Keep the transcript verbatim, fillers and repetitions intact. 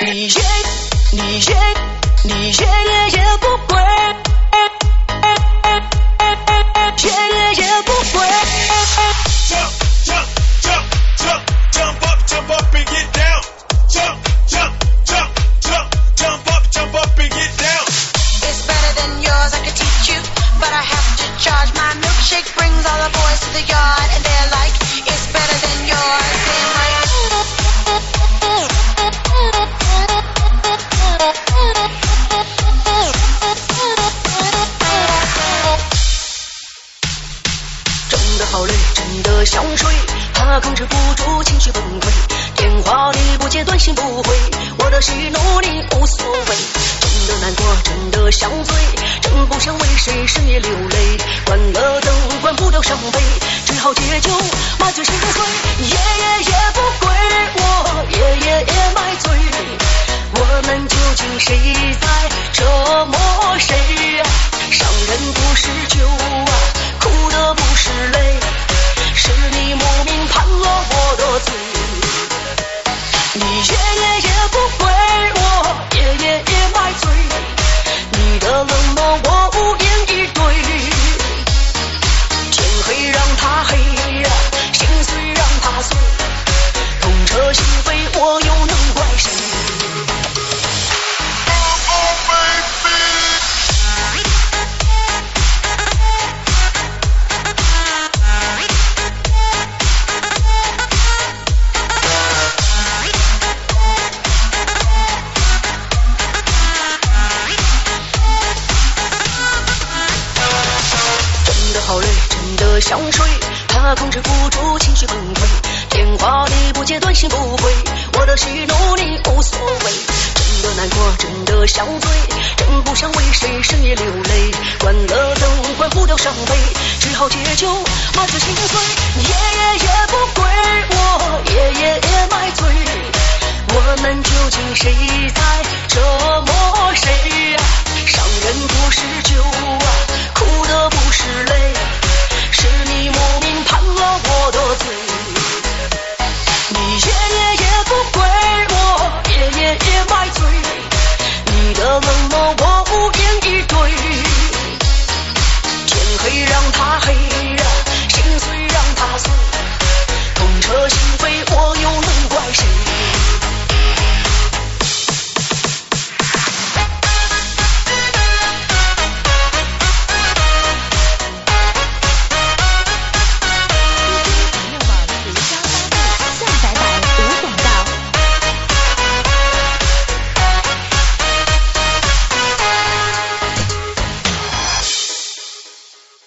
你也你也你也也也不归，也也也不归。 Jump, jump, jump, jump, jump up, jump up and get down. Jump, jump, jump, jump, jump up, jump up and get down. It's better than yours, I could teach you, but I have to charge. My milkshake brings all the boys to the yard, and they're like, it's better than yours. Damn right. 真的好累，真的想睡，怕控制不住情绪崩溃。电话你不接，短信不回，我的喜怒你无所谓。真的难过，真的想醉，真不想为谁深夜流泪。关了灯，关不掉伤悲，只好借酒麻醉心碎。夜夜夜不归，我夜夜夜买醉。我们究竟谁在折磨谁？伤人不是酒啊，哭的不是泪，是你莫名判了我的罪。你夜夜夜不归，我夜夜夜买醉。你的冷漠我无言以对，天黑让它黑呀，心碎让它碎，痛彻心扉，我又能怪谁？好累，真的想睡，怕控制不住情绪崩溃。电话你不接，短信不回，我的喜怒你无所谓。真的难过，真的想醉，真不想为谁深夜流泪。关了灯，关不掉伤悲，只好借酒麻醉心碎。夜夜夜不归，我夜夜夜买醉。我们究竟谁在折磨谁？伤人不是